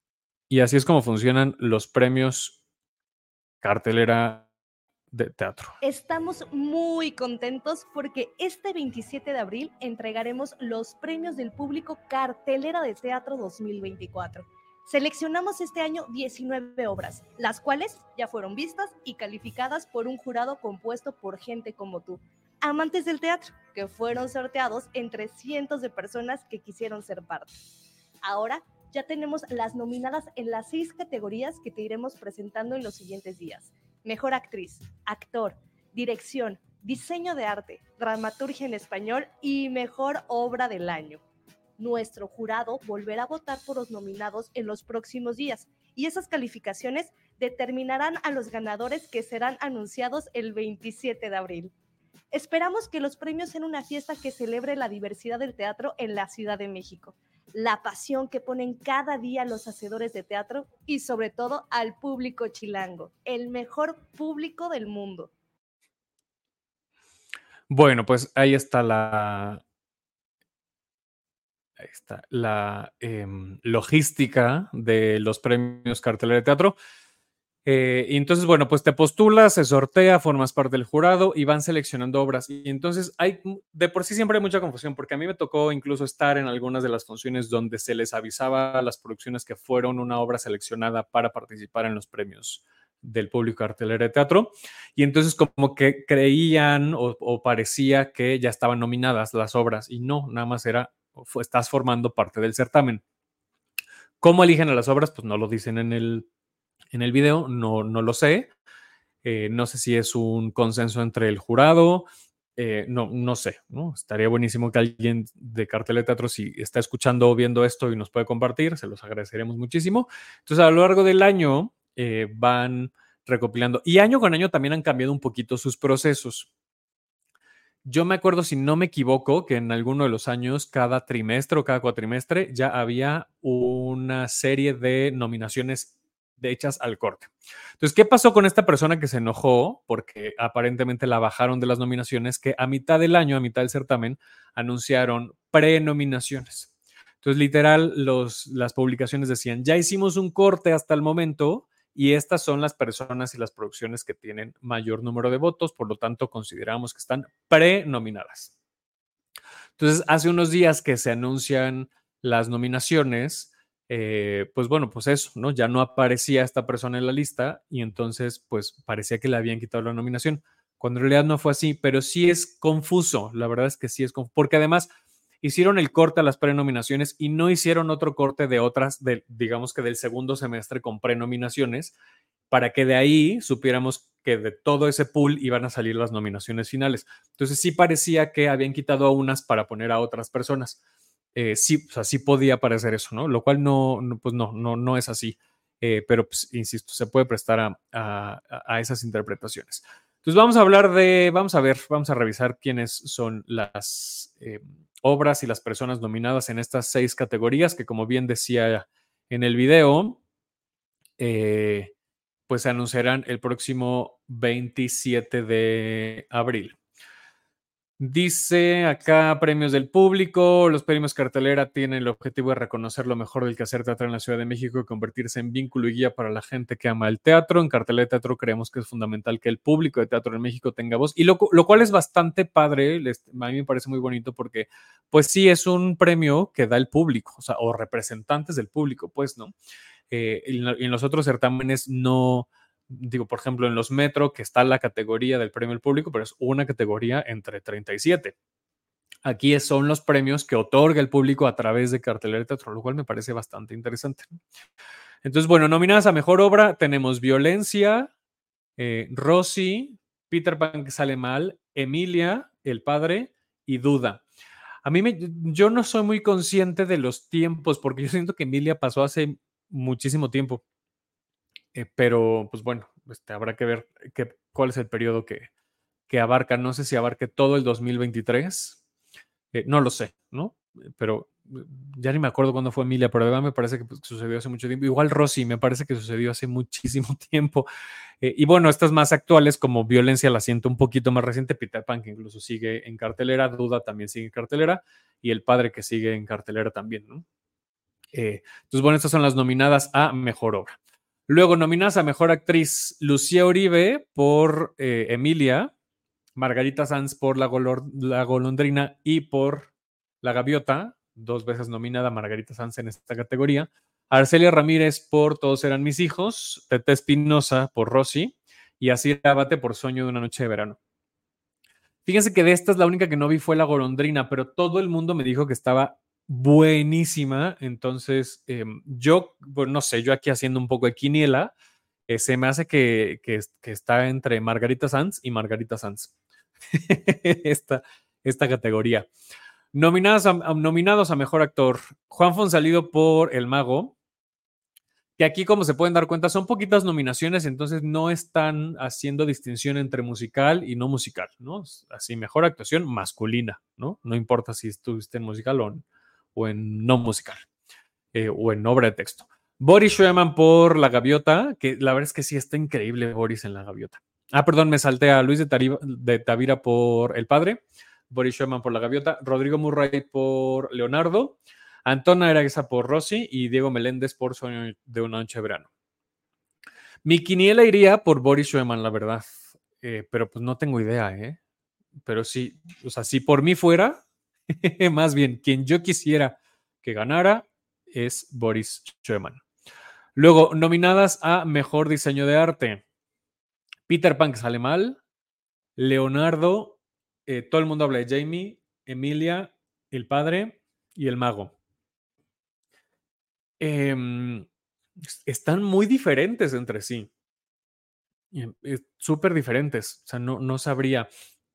Y así es como funcionan los premios cartelera de teatro. Estamos muy contentos porque este veintisiete de abril entregaremos los premios del público Cartelera de Teatro dos mil veinticuatro. Seleccionamos este año diecinueve obras, las cuales ya fueron vistas y calificadas por un jurado compuesto por gente como tú, amantes del teatro, que fueron sorteados entre cientos de personas que quisieron ser parte. Ahora ya tenemos las nominadas en las seis categorías que te iremos presentando en los siguientes días. Mejor actriz, actor, dirección, diseño de arte, dramaturgia en español y mejor obra del año. Nuestro jurado volverá a votar por los nominados en los próximos días y esas calificaciones determinarán a los ganadores que serán anunciados el veintisiete de abril. Esperamos que los premios sean una fiesta que celebre la diversidad del teatro en la Ciudad de México, la pasión que ponen cada día los hacedores de teatro y sobre todo al público chilango, el mejor público del mundo. Bueno, pues ahí está la, ahí está la eh, logística de los premios cartelera de teatro. Eh, y entonces, bueno, pues te postulas, se sortea, formas parte del jurado y van seleccionando obras. Y entonces hay, de por sí siempre hay mucha confusión, porque a mí me tocó incluso estar en algunas de las funciones donde se les avisaba a las producciones que fueron una obra seleccionada para participar en los premios del público cartelera de teatro. Y entonces como que creían o, o parecía que ya estaban nominadas las obras y no, nada más era, fue, estás formando parte del certamen. ¿Cómo eligen a las obras? Pues no lo dicen en el En el video, no, no lo sé. Eh, no sé si es un consenso entre el jurado. Eh, no, no sé, ¿no? Estaría buenísimo que alguien de Cartelera de Teatro, si está escuchando o viendo esto y nos puede compartir, se los agradeceremos muchísimo. Entonces, a lo largo del año eh, van recopilando. Y año con año también han cambiado un poquito sus procesos. Yo me acuerdo, si no me equivoco, que en alguno de los años, cada trimestre o cada cuatrimestre, ya había una serie de nominaciones de hechas al corte. Entonces, ¿qué pasó con esta persona que se enojó? Porque aparentemente la bajaron de las nominaciones, que a mitad del año, a mitad del certamen, anunciaron prenominaciones. Entonces, literal, los, las publicaciones decían, ya hicimos un corte hasta el momento y estas son las personas y las producciones que tienen mayor número de votos, por lo tanto, consideramos que están prenominadas. Entonces, hace unos días que se anuncian las nominaciones, eh, pues bueno, pues eso, ¿no? Ya no aparecía esta persona en la lista y entonces, pues parecía que le habían quitado la nominación, cuando en realidad no fue así, pero sí es confuso, la verdad es que sí es confuso, porque además hicieron el corte a las prenominaciones y no hicieron otro corte de otras, de, digamos que del segundo semestre con prenominaciones, para que de ahí supiéramos que de todo ese pool iban a salir las nominaciones finales. Entonces sí parecía que habían quitado a unas para poner a otras personas. Eh, sí, o sea, sí podía parecer eso, ¿no? Lo cual no, no pues no, no, no es así. Eh, pero, pues, insisto, se puede prestar a, a, a esas interpretaciones. Entonces vamos a hablar de, vamos a ver, vamos a revisar quiénes son las eh, obras y las personas nominadas en estas seis categorías que, como bien decía en el video, eh, pues se anunciarán el próximo veintisiete de abril. Dice acá premios del público. Los premios cartelera tienen el objetivo de reconocer lo mejor del quehacer teatral en la Ciudad de México y convertirse en vínculo y guía para la gente que ama el teatro. En Cartelera de Teatro creemos que es fundamental que el público de teatro en México tenga voz, y lo, lo cual es bastante padre. Les, a mí me parece muy bonito porque pues sí es un premio que da el público, o sea, o representantes del público, pues, ¿no? Eh, en, en los otros certámenes no... Digo, por ejemplo, en los Metro, que está la categoría del premio al público, pero es una categoría entre treinta y siete. Aquí son los premios que otorga el público a través de Cartelera de Teatro, lo cual me parece bastante interesante. Entonces, bueno, nominadas a Mejor Obra tenemos Violencia, eh, Rosy, Peter Pan que sale mal, Emilia, El Padre y Duda. A mí me, yo no soy muy consciente de los tiempos, porque yo siento que Emilia pasó hace muchísimo tiempo. Eh, pero, pues bueno, este, habrá que ver que, cuál es el periodo que, que abarca. No sé si abarque todo el dos mil veintitrés. Eh, no lo sé, ¿no? Pero ya ni me acuerdo cuándo fue Emilia, pero además me parece que pues, sucedió hace mucho tiempo. Igual Rosy, me parece que sucedió hace muchísimo tiempo. Eh, y bueno, estas más actuales, como Violencia, la siento un poquito más reciente. Peter Pan, que incluso sigue en cartelera. Duda también sigue en cartelera. Y El Padre, que sigue en cartelera también, ¿no? Eh, entonces, bueno, estas son las nominadas a Mejor Obra. Luego, nominadas a Mejor Actriz, Lucía Uribe por eh, Emilia, Margarita Sanz por la, Golor- la Golondrina y por La Gaviota, dos veces nominada Margarita Sanz en esta categoría. Arcelia Ramírez por Todos eran mis hijos, Tete Espinosa por Rosy y Asir Abate por Sueño de una noche de verano. Fíjense que de estas la única que no vi fue La Golondrina, pero todo el mundo me dijo que estaba buenísima. Entonces, eh, yo, bueno, no sé, yo aquí haciendo un poco de quiniela, eh, se me hace que, que, que está entre Margarita Sanz y Margarita Sanz. esta, esta categoría. Nominados a, a, nominados a Mejor Actor, Juan Fonsalido por El Mago, que aquí, como se pueden dar cuenta, son poquitas nominaciones, entonces no están haciendo distinción entre musical y no musical, ¿no? Así, mejor actuación masculina, ¿no? No importa si estuviste en musical o en, o en no musical, eh, o en obra de texto. Boris Schumann por La Gaviota, que la verdad es que sí está increíble Boris en La Gaviota. Ah, perdón, me salté a Luis de, Tariba, de Tavira por El Padre, Boris Schumann por La Gaviota, Rodrigo Murray por Leonardo, Antona Eraguesa por Rosy y Diego Meléndez por Sueño de una noche de verano. Mi quiniela iría por Boris Schumann, la verdad, eh, pero pues no tengo idea, ¿eh? Pero sí, o sea, si por mí fuera, más bien, quien yo quisiera que ganara es Boris Schumann. Luego, nominadas a Mejor Diseño de Arte. Peter Pan, que sale mal, Leonardo, eh, todo el mundo habla de Jamie, Emilia, El Padre y El Mago. Eh, están muy diferentes entre sí. Eh, Súper diferentes. O sea, no, no sabría.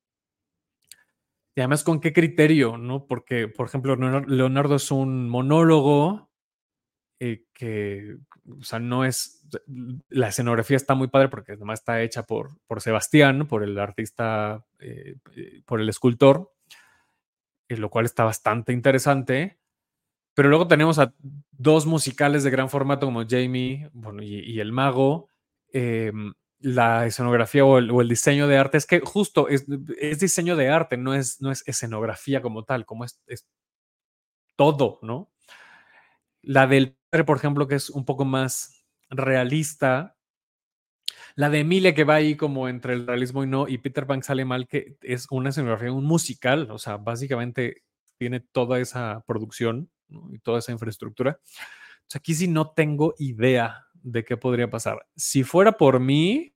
Y además, ¿con qué criterio? ¿No? Porque, por ejemplo, Leonardo es un monólogo eh, que, o sea, no es. La escenografía está muy padre porque además está hecha por, por Sebastián, por el artista, eh, por el escultor, eh, lo cual está bastante interesante. Pero luego tenemos a dos musicales de gran formato como Jamie, bueno, y, y El Mago. Eh, la escenografía o el, o el diseño de arte es que justo es, es diseño de arte, no es, no es escenografía como tal, como es, es todo, ¿no? La del padre, por ejemplo, que es un poco más realista. La de Emilia, que va ahí como entre el realismo y no, y Peter Pan sale mal, que es una escenografía, un musical, o sea, básicamente tiene toda esa producción, ¿no? Y toda esa infraestructura. O sea, aquí sí no tengo idea de qué podría pasar. Si fuera por mí,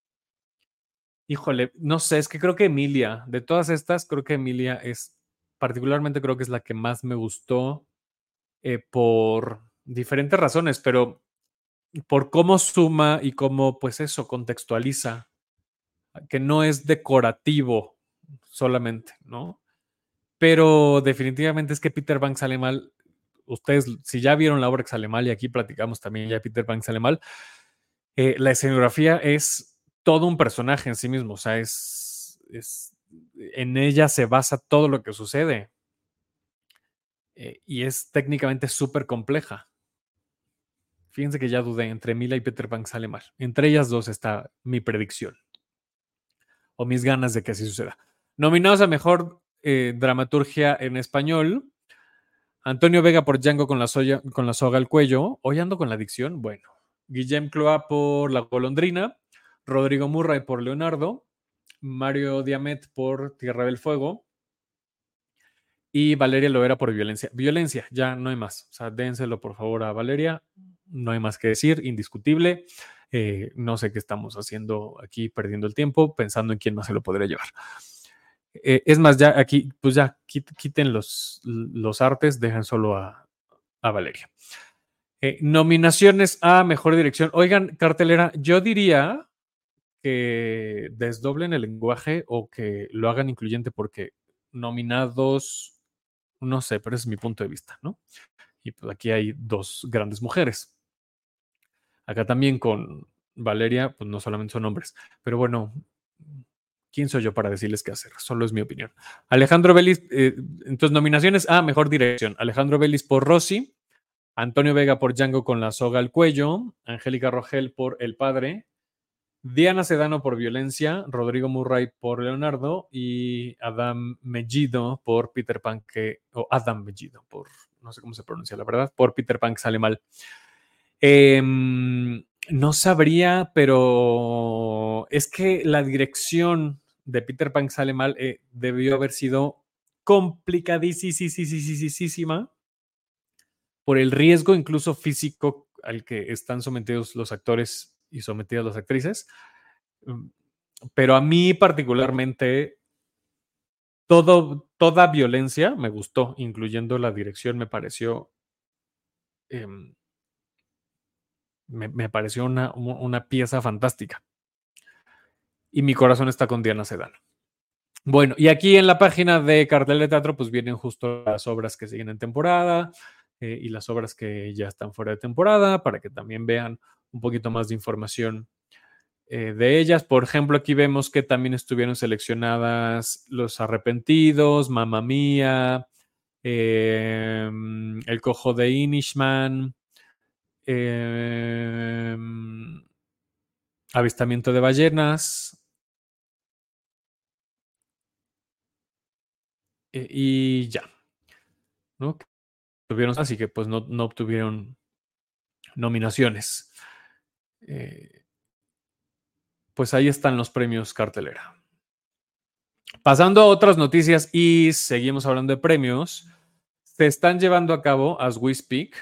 híjole, no sé, es que creo que Emilia, de todas estas, creo que Emilia es, particularmente creo que es la que más me gustó eh, por diferentes razones, pero por cómo suma y cómo, pues eso, contextualiza, que no es decorativo solamente, ¿no? Pero definitivamente es que Peter Pan sale mal. Ustedes, si ya vieron la obra que sale mal, y aquí platicamos también ya Peter Pan sale mal, eh, la escenografía es todo un personaje en sí mismo, o sea, es, es en ella se basa todo lo que sucede eh, y es técnicamente súper compleja. Fíjense que ya dudé, entre Emilia y Peter Pan sale mal. Entre ellas dos está mi predicción o mis ganas de que así suceda. Nominados a Mejor eh, Dramaturgia en Español, Antonio Vega por Django con la, soya, con la soga al cuello. Hoy ando con la adicción. Bueno. Guillem Cloa por La Golondrina. Rodrigo Murray por Leonardo. Mario Diamet por Tierra del Fuego. Y Valeria Loera por Violencia. Violencia, ya no hay más. O sea, dénselo por favor a Valeria. No hay más que decir, indiscutible. Eh, no sé qué estamos haciendo aquí, perdiendo el tiempo, pensando en quién más se lo podría llevar. Eh, es más, ya aquí, pues ya quiten los, los artes, dejan solo a, a Valeria. Eh, nominaciones a Mejor Dirección. Oigan, cartelera, yo diría que desdoblen el lenguaje o que lo hagan incluyente porque nominados, no sé, pero ese es mi punto de vista, ¿no? Y pues aquí hay dos grandes mujeres. Acá también con Valeria, pues no solamente son hombres, pero bueno, ¿quién soy yo para decirles qué hacer? Solo es mi opinión. Alejandro Vélez, eh, entonces nominaciones a Mejor Dirección. Alejandro Vélez por Rosy, Antonio Vega por Django con la soga al cuello, Angélica Rogel por El Padre, Diana Sedano por Violencia, Rodrigo Murray por Leonardo y Adam Mellido por Peter Pan, que, o Adam Mellido por no sé cómo se pronuncia la verdad, por Peter Pan que sale mal. Eh, no sabría, pero es que la dirección de Peter Pan que sale mal eh, debió haber sido complicadísima por el riesgo incluso físico al que están sometidos los actores y sometidas las actrices. Pero a mí particularmente todo, toda violencia me gustó, incluyendo la dirección, me pareció eh, me, me, pareció una, una pieza fantástica. Y mi corazón está con Diana Sedano. Bueno, y aquí en la página de Cartel de Teatro pues vienen justo las obras que siguen en temporada eh, y las obras que ya están fuera de temporada para que también vean un poquito más de información eh, de ellas. Por ejemplo, aquí vemos que también estuvieron seleccionadas Los Arrepentidos, Mamma Mía, eh, El Cojo de Inishman, eh, Avistamiento de Ballenas, eh, y ya, ¿no? Tuvieron, así que pues no, no obtuvieron nominaciones. Eh, pues ahí están los premios cartelera. Pasando a otras noticias y seguimos hablando de premios, se están llevando a cabo, as we speak,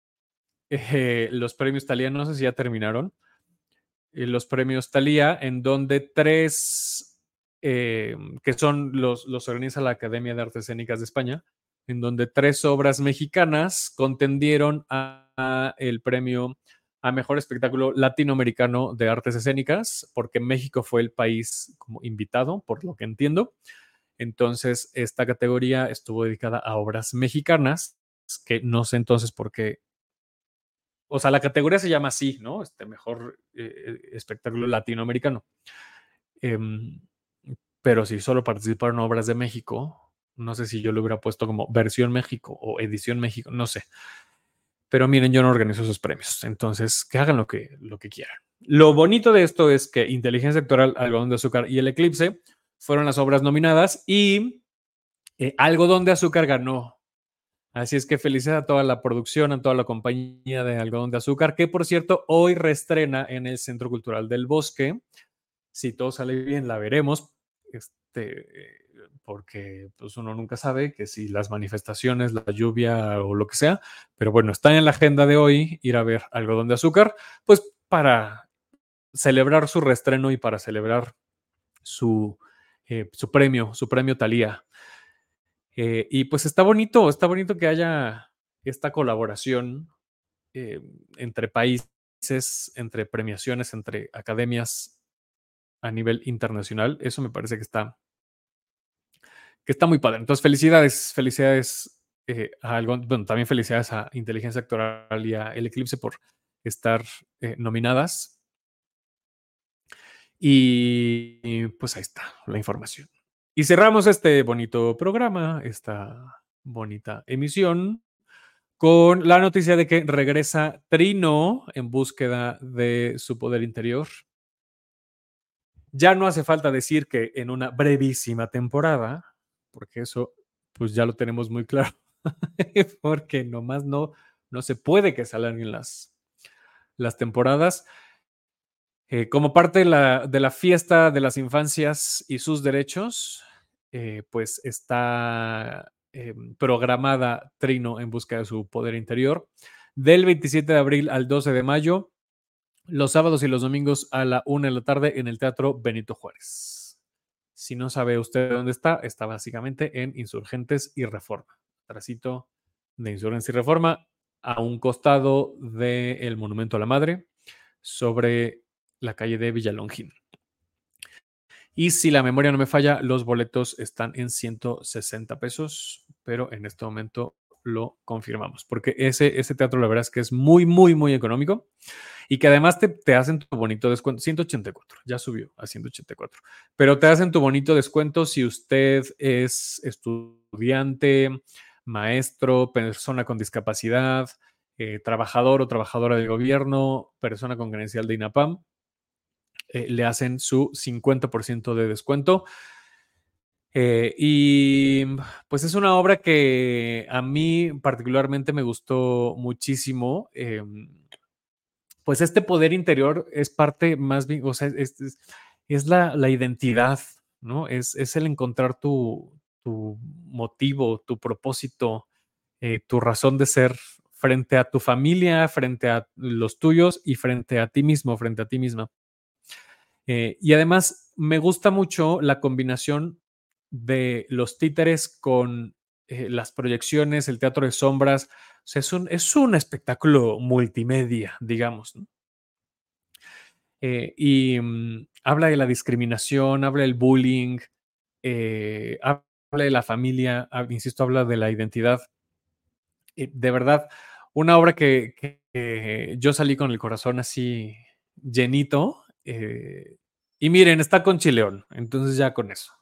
eh, los premios Thalía, no sé si ya terminaron, eh, los premios Thalía, en donde tres, eh, que son los, los organiza la Academia de Artes Escénicas de España, en donde tres obras mexicanas contendieron a, a el premio a Mejor Espectáculo Latinoamericano de Artes Escénicas, porque México fue el país como invitado, por lo que entiendo. Entonces, esta categoría estuvo dedicada a obras mexicanas, que no sé entonces por qué. O sea, la categoría se llama así, ¿no? Este Mejor eh, Espectáculo Latinoamericano. Eh, pero si solo participaron obras de México, no sé si yo lo hubiera puesto como versión México o edición México, no sé. Pero miren, yo no organizo esos premios, entonces que hagan lo que, lo que quieran. Lo bonito de esto es que Inteligencia Actoral, Algodón de Azúcar y El Eclipse fueron las obras nominadas y eh, Algodón de Azúcar ganó. Así es que felicidades a toda la producción, a toda la compañía de Algodón de Azúcar, que por cierto hoy reestrena en el Centro Cultural del Bosque. Si todo sale bien, la veremos. Este, porque pues uno nunca sabe que si las manifestaciones, la lluvia o lo que sea, pero bueno, está en la agenda de hoy ir a ver Algodón de Azúcar, pues para celebrar su reestreno y para celebrar su, eh, su premio, su premio Thalía. Eh, y pues está bonito, está bonito que haya esta colaboración eh, entre países, entre premiaciones, entre academias a nivel internacional. Eso me parece que está que está muy padre. Entonces, felicidades, felicidades eh, a algo, bueno, también felicidades a Inteligencia Actoral y a El Eclipse por estar eh, nominadas. Y pues ahí está la información. Y cerramos este bonito programa, esta bonita emisión, con la noticia de que regresa Trino en búsqueda de su poder interior. Ya no hace falta decir que en una brevísima temporada, porque eso pues ya lo tenemos muy claro, porque nomás no, no se puede que se alarguen las, las temporadas. Eh, como parte de la, de la fiesta de las infancias y sus derechos, eh, pues está eh, programada Trino en busca de su poder interior del veintisiete de abril al doce de mayo, los sábados y los domingos a la una de la tarde en el Teatro Benito Juárez. Si no sabe usted dónde está, está básicamente en Insurgentes y Reforma. Tracito de Insurgentes y Reforma, a un costado del Monumento a la Madre, sobre la calle de Villalongín. Y si la memoria no me falla, los boletos están en ciento sesenta pesos, pero en este momento lo confirmamos, porque ese, ese teatro la verdad es que es muy, muy, muy económico y que además te, te hacen tu bonito descuento, ciento ochenta y cuatro, ya subió a ciento ochenta y cuatro, pero te hacen tu bonito descuento si usted es estudiante, maestro, persona con discapacidad, eh, trabajador o trabajadora del gobierno, persona con credencial de INAPAM. Eh, le hacen su cincuenta por ciento de descuento. Eh, y pues es una obra que a mí particularmente me gustó muchísimo. Eh, pues este poder interior es parte más bien, o sea, es, es, es la, la identidad, ¿no? Es, es el encontrar tu, tu motivo, tu propósito, eh, tu razón de ser frente a tu familia, frente a los tuyos y frente a ti mismo, frente a ti misma. Eh, y además me gusta mucho la combinación de los títeres con eh, las proyecciones, el teatro de sombras. O sea, es un, es un espectáculo multimedia, digamos, ¿no? Eh, y um, habla de la discriminación, habla del bullying, eh, habla de la familia, insisto, habla de la identidad. Eh, de verdad, una obra que, que, que yo salí con el corazón así llenito. Eh, y miren, está Conchi León, entonces ya con eso.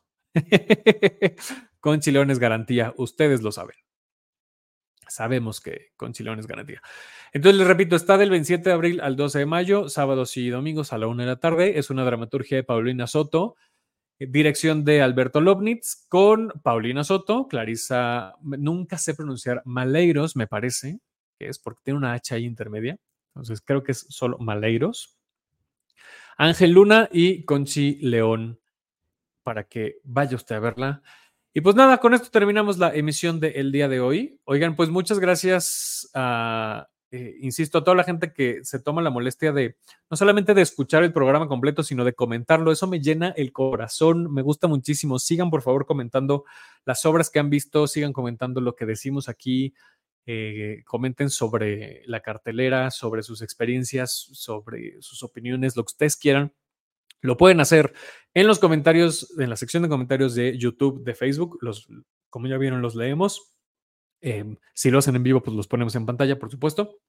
Conchi León es garantía, ustedes lo saben. Sabemos que Conchi León es garantía. Entonces les repito, está del veintisiete de abril al doce de mayo, sábados y domingos a la una de la tarde. Es una dramaturgia de Paulina Soto, dirección de Alberto Lobnitz, con Paulina Soto, Clarisa, nunca sé pronunciar, Maleiros, me parece que es porque tiene una H ahí intermedia. Entonces creo que es solo Maleiros. Ángel Luna y Conchi León, para que vaya usted a verla. Y pues nada, con esto terminamos la emisión del día de hoy. Oigan, pues muchas gracias a, eh, insisto, a toda la gente que se toma la molestia de, no solamente de escuchar el programa completo, sino de comentarlo. Eso me llena el corazón, me gusta muchísimo. Sigan por favor comentando las obras que han visto, sigan comentando lo que decimos aquí. Eh, comenten sobre la cartelera, sobre sus experiencias, sobre sus opiniones, lo que ustedes quieran. Lo pueden hacer en los comentarios, en la sección de comentarios de YouTube, de Facebook. Los, como ya vieron, los leemos. Eh, si lo hacen en vivo, pues los ponemos en pantalla, por supuesto.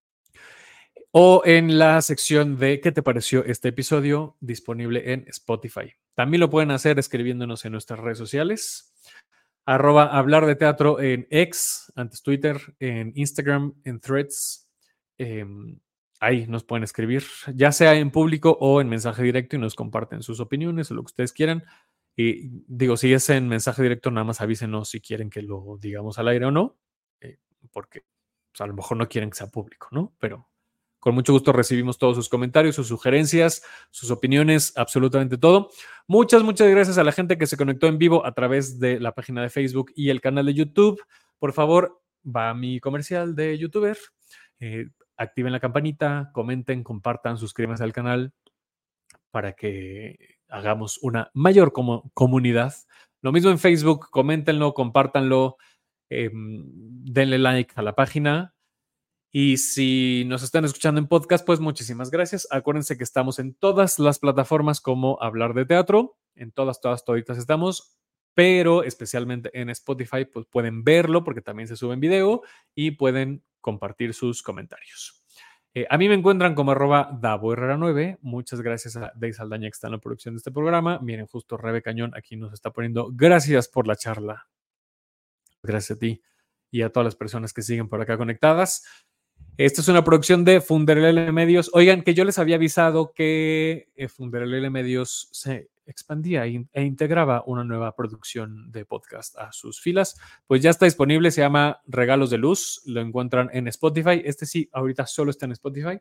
O en la sección de ¿qué te pareció este episodio? Disponible en Spotify. También lo pueden hacer escribiéndonos en nuestras redes sociales. Arroba hablar de teatro en X, antes Twitter, en Instagram, en Threads. Eh, Ahí nos pueden escribir, ya sea en público o en mensaje directo, y nos comparten sus opiniones o lo que ustedes quieran. Y digo, si es en mensaje directo, nada más avísenos si quieren que lo digamos al aire o no, eh, porque pues, a lo mejor no quieren que sea público, ¿no? Pero con mucho gusto recibimos todos sus comentarios, sus sugerencias, sus opiniones, absolutamente todo. Muchas, muchas gracias a la gente que se conectó en vivo a través de la página de Facebook y el canal de YouTube. Por favor, va a mi comercial de YouTuber. Eh, activen la campanita, comenten, compartan, suscríbanse al canal para que hagamos una mayor como comunidad. Lo mismo en Facebook, coméntenlo, compártanlo, eh, denle like a la página. Y si nos están escuchando en podcast, pues muchísimas gracias. Acuérdense que estamos en todas las plataformas como Hablar de Teatro. En todas, todas, toditas estamos. Pero especialmente en Spotify, pues pueden verlo porque también se sube en video y pueden compartir sus comentarios. Eh, a mí me encuentran como arroba Davo Herrera nueve. Muchas gracias a Dey Saldaña que está en la producción de este programa. Miren, justo Rebe Cañón aquí nos está poniendo gracias por la charla. Gracias a ti y a todas las personas que siguen por acá conectadas. Esta es una producción de Funderelele Medios. Oigan, que yo les había avisado que eh, Funderelele Medios se expandía e integraba una nueva producción de podcast a sus filas. Pues ya está disponible, se llama Regalos de Luz. Lo encuentran en Spotify. Este sí, ahorita solo está en Spotify.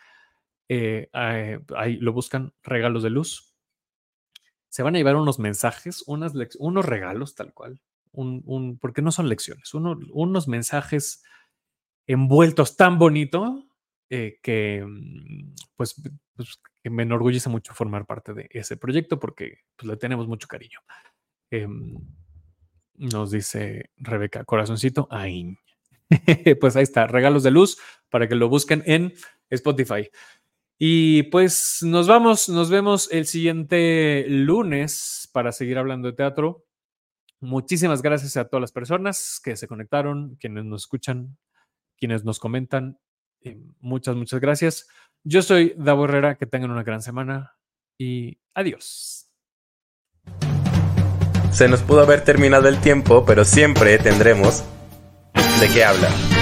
Eh, eh, ahí lo buscan, Regalos de Luz. Se van a llevar unos mensajes, unas unos regalos tal cual. Un, un, porque no son lecciones, uno, unos mensajes envueltos tan bonito eh, que pues, pues que me enorgullece mucho formar parte de ese proyecto porque pues, le tenemos mucho cariño. Eh, nos dice Rebeca, corazoncito, ahí. Pues ahí está, Regalos de Luz, para que lo busquen en Spotify. Y pues nos vamos, nos vemos el siguiente lunes para seguir hablando de teatro. Muchísimas gracias a todas las personas que se conectaron, quienes nos escuchan, quienes nos comentan. Eh, muchas, muchas gracias. Yo soy Davo Herrera, que tengan una gran semana y adiós. Se nos pudo haber terminado el tiempo, pero siempre tendremos de qué hablar.